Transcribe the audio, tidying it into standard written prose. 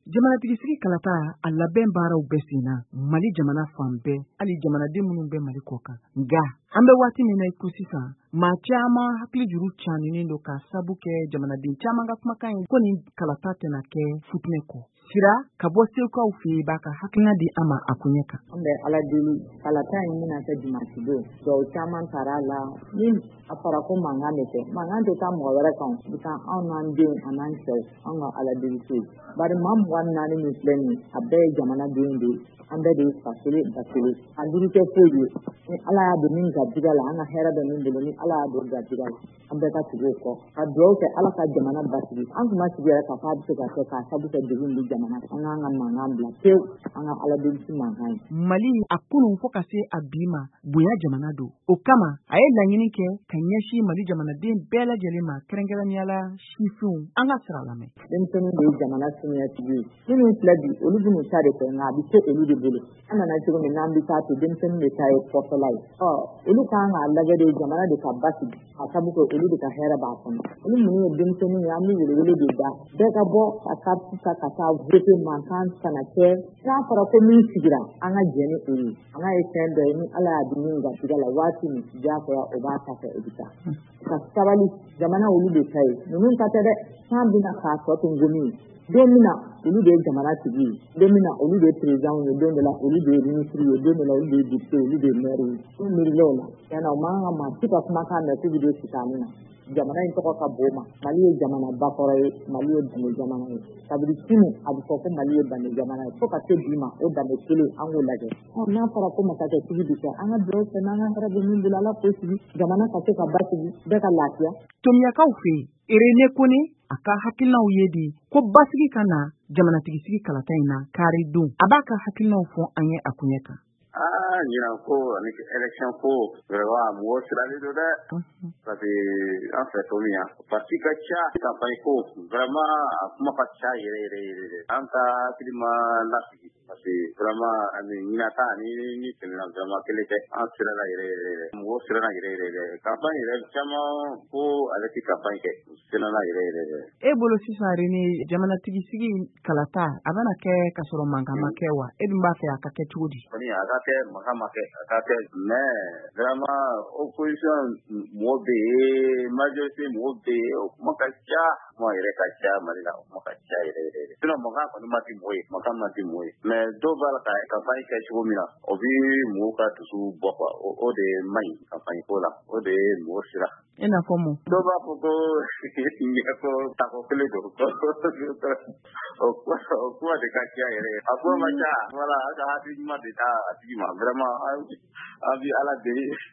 Jamanatigi sigi kalata a labɛn baaraw bɛɛ sen na Mali jamana fan bɛɛ hali jamanaden minnu bɛ Mali kɔ kan. Nga an bɛ waati min na i ko sisan maa caman hakili juru caaninen don ka sabu kɛ jamanaden caman ka kumakan ye ko nin kalata tɛna kɛ futinɛ kɔ. Sira ka bɔ Sekaw fɛ yen b'a ka hakilina di an ma a ko ɲɛ kan. An bɛ Ala deli kalata in bɛna kɛ dimanche don. Dɔw caman taara la ni a fɔra ko mankan de kɛ. Mankan tɛ taa mɔgɔ wɛrɛ kan. U bɛ taa anw n'an denw a n'an cɛw an ka Ala deli so. Bari maa 24 min filɛ nin a bɛɛ ye jamanaden de ye. An bɛɛ de ye fa kelen ba kelen. A juru tɛ foyi ye. Ni Ala y'a don min garijigɛ la an ka hɛrɛ bɛ min bolo ni Ala y'a don garijigɛ la an bɛɛ ka tugu o kɔ. Ka dugawu kɛ Ala ka jamana basigi. An tun ma sigi yɛrɛ k'a fɔ a bɛ se ka kɛ k'a sabu kɛ degun di jamana. An k'an ka mankan bila tewu. An ka Ala deli mankan ye. Mali a kunun fo ka se a bi ma bonya jamana don. O kama a ye laɲini kɛ ka ɲɛsin Mali jamanaden bɛɛ lajɛlen ma kɛrɛnkɛrɛnnenya la sifinw an ka sira lamɛn. Denmisɛnninw de ye jamana siniɲɛsigi ye. Minnu filɛ bi olu bɛ n'u ta de fɛ nka a bɛ se olu de bolo. An nana cogo min n'an bɛ taa to denmisɛnninw de ta ye kɔfɛla ye. Olu kan k'a lajɛ de jamana de ka basigi a sabu kɛ olu de ka hɛrɛ b'a kɔnɔ. Olu minnu ye denmisɛnninw ye an bɛ welewele de da. Bɛɛ ka bɔ ka taa vote mankan kana kɛ. N'a fɔra ko min sigira an ka jɛ ni o ye. An ka ye fɛn dɔ ye ni Ala y'a di min garijigɛ la waati min diyagoya o b'a ta fɛ o bɛ taa. Ka sabali jamana olu de ta ye. Ninnu ta tɛ dɛ. San bɛna k'a tɔ to ngomi ye. Don min na olu de ye jamana tigi ye. Don min na olu de ye président ye. Don dɔ la olu de ye ministre ye. Don dɔ la olu de ye député olu de ye maire ye. N'u miirila o la tiɲɛna o man kan ka maa si ka kumakan mɛn k'u bɛ don sitaani na. Jamana in tɔgɔ ka bon ma. Mali ye jamana bakɔrɔ ye. Mali ye danbe jamana ye. Kabini sini a bɛ fɔ ko Mali ye danbe jamana ye. Fo ka se bi ma o danbe kelen an k'o lajɛ. N'a fɔra ko masakɛtigi bɛ kɛ an ka dugawu kɛ n'an ka hɛrɛ bɛ min bolo Ala k'o sigi. Jamana ka se ka basigi bɛɛ ka lafiya. Tomiyakaw fɛ yen Irene Kone a ka hakilinaw ye di ko basigi ka na jamanatigi sigi kalata in na kari don. A b'a ka hakilinaw fɔ an ye a ko ɲɛ kan. Ɲinan ko ani élection ko vraiment mɔgɔ siralen don dɛ. Parce que an fɛ Tony yan parti ka ca campagne ko vraiment a kuma ka ca yɛrɛ yɛrɛ yɛrɛ. An ka hakili ma lasigi parce que vraiment ani ɲinata ni tɛmɛna vraiment kelen tɛ an sirala yɛrɛ yɛrɛ. Mɔgɔ sirala yɛrɛ yɛrɛ. Campagne yɛrɛ caman ko ale tɛ campagne kɛ sirala yɛrɛ yɛrɛ. E bolo sisan Irene jamanatigi sigi kalata a bɛna kɛ ka sɔrɔ mankan ma kɛ wa? E dun b'a fɛ a ka kɛ cogo di? A ka kɛ mankan ma kɛ a ka kɛ mais vraiment opposition mɔgɔ bɛ yen majorité mɔgɔ bɛ yen o kuma ka ca kuma yɛrɛ ka ca Mali la o kuma ka ca yɛrɛ yɛrɛ. Sinon mankan kɔni ma di mɔgɔ ye mankan ma di mɔgɔ ye mais dɔw b'a la ka campagne kɛ cogo min na o bɛ mɔgɔw ka dusu bɔ quoi o de man ɲi campagne ko la o de ye mɔgɔ sira. I n'a fɔ mun? Dɔw b'a fɔ ko ko tako kelen don o kuma de ka ca yɛrɛ a kuma ma ca voilà a ka hakili ɲuman de d'a tigi ma vraiment an bɛ Ala deli